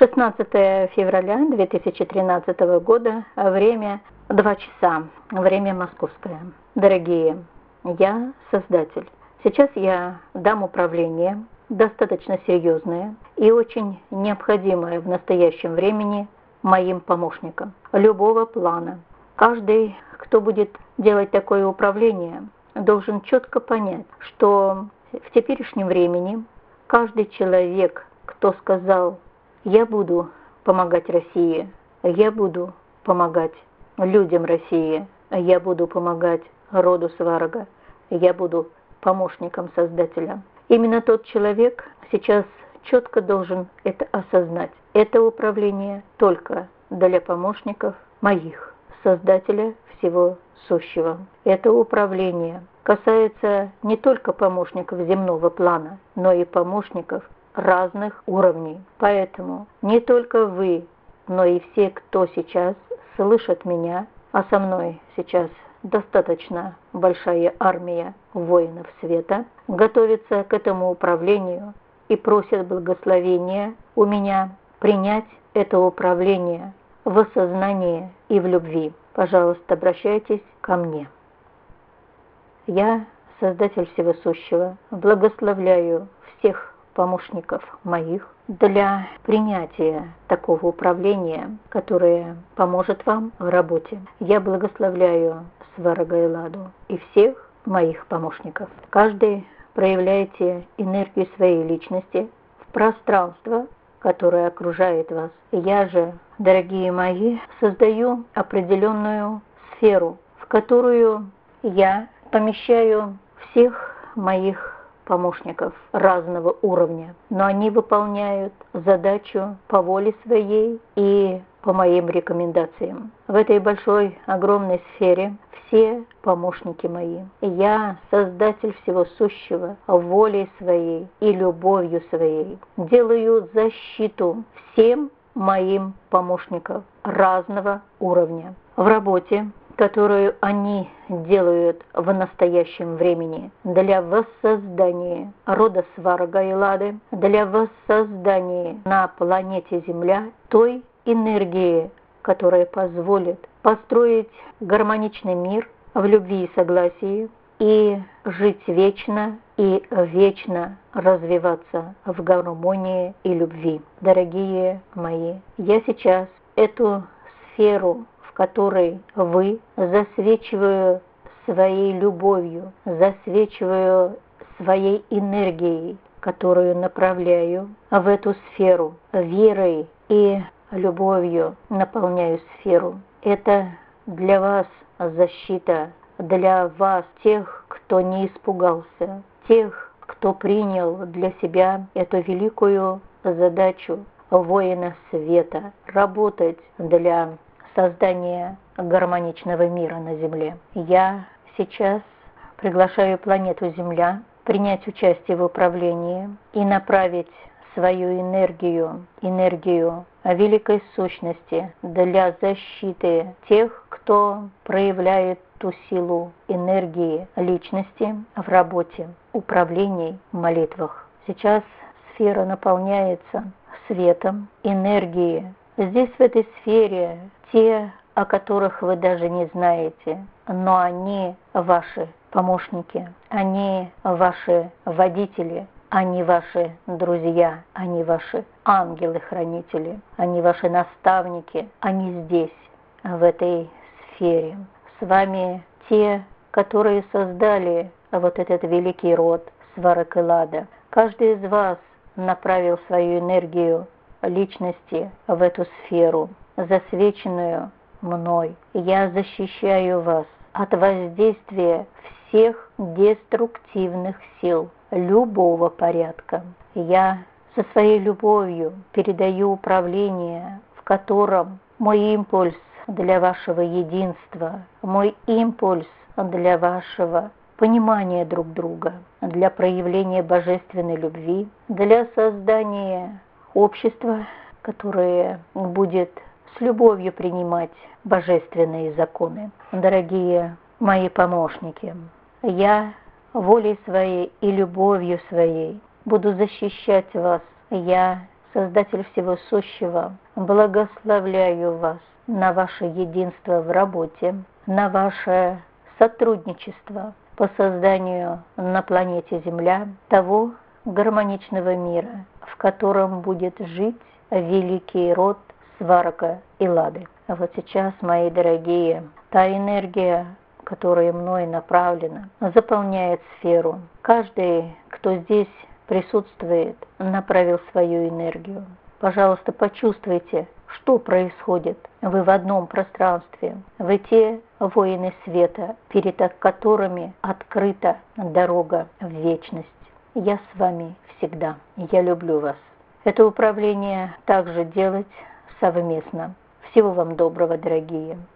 16 февраля 2013 года, время 2 часа, время московское. Дорогие, я Создатель. Сейчас я дам управление, достаточно серьезное и очень необходимое в настоящем времени моим помощникам любого плана. Каждый, кто будет делать такое управление, должен четко понять, что в теперешнем времени каждый человек, кто сказал: «Я буду помогать России, я буду помогать людям России, я буду помогать роду Сварога, я буду помощником Создателя». Именно тот человек сейчас четко должен это осознать. Это управление только для помощников моих, Создателя всего сущего. Это управление касается не только помощников земного плана, но и помощников разных уровней. Поэтому не только вы, но и все, кто сейчас слышит меня, а со мной сейчас достаточно большая армия воинов света, готовится к этому управлению и просят благословения у меня принять это управление в осознании и в любви. Пожалуйста, обращайтесь ко мне. Я, Создатель Всего Сущего, благословляю всех помощников моих для принятия такого управления, которое поможет вам в работе. Я благословляю Сварога Эладу и всех моих помощников. Каждый проявляйте энергию своей личности в пространство, которое окружает вас. Я же, дорогие мои, создаю определенную сферу, в которую я помещаю всех моих помощников разного уровня, но они выполняют задачу по воле своей и по моим рекомендациям. В этой большой, огромной сфере все помощники мои. Я, Создатель Всего Сущего, волей своей и любовью своей делаю защиту всем моим помощникам разного уровня. В работе, которую они делают в настоящем времени для воссоздания рода Сварога и Лады, для воссоздания на планете Земля той энергии, которая позволит построить гармоничный мир в любви и согласии и жить вечно и вечно развиваться в гармонии и любви. Дорогие мои, я сейчас эту сферу, в которой вы, засвечиваю своей любовью, засвечиваю своей энергией, которую направляю в эту сферу, верой и любовью наполняю сферу. Это для вас защита, для вас, тех, кто не испугался, тех, кто принял для себя эту великую задачу воина света, работать для создания гармоничного мира на Земле. Я сейчас приглашаю планету Земля принять участие в управлении и направить свою энергию великой сущности для защиты тех, кто проявляет ту силу энергии личности в работе, управлении, молитвах. Сейчас сфера наполняется светом, энергией. Здесь, в этой сфере, те, о которых вы даже не знаете, но они ваши помощники, они ваши водители, они ваши друзья, они ваши ангелы-хранители, они ваши наставники, они здесь, в этой сфере. С вами те, которые создали вот этот великий род Сварог Элада. Каждый из вас направил свою энергию личности в эту сферу, засвеченную мной. Я защищаю вас от воздействия всех деструктивных сил любого порядка. Я со своей любовью передаю управление, в котором мой импульс для вашего единства, мой импульс для вашего понимания друг друга, для проявления божественной любви, для создания общества, которое будет с любовью принимать божественные законы. Дорогие мои помощники, я волей своей и любовью своей буду защищать вас. Я, Создатель всего сущего, благословляю вас на ваше единство в работе, на ваше сотрудничество по созданию на планете Земля того гармоничного мира, в котором будет жить великий род Сварога и Лады. А вот сейчас, мои дорогие, та энергия, которая мной направлена, заполняет сферу. Каждый, кто здесь присутствует, направил свою энергию. Пожалуйста, почувствуйте, что происходит. Вы в одном пространстве. Вы те воины света, перед которыми открыта дорога в вечность. Я с вами всегда. Я люблю вас. Это управление также делать совместно. Всего вам доброго, дорогие.